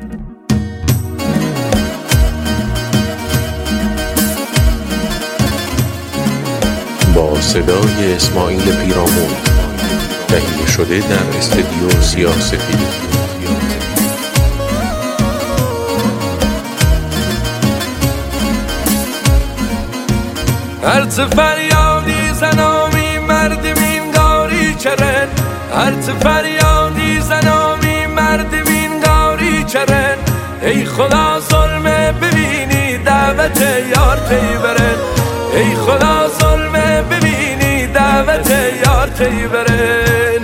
با صدای اسماعیل پیرامون، تهیه شده در استودیو سیاه‌سفید. هرچه فریادی زنامی مردمین گاری چرن، هرچه فریادی زنامی مردمین گاری چرن. ای خدا ظلمه ببینی دعوت یار تی برن، ای خدا ظلمه ببینی دعوت یار تی برن.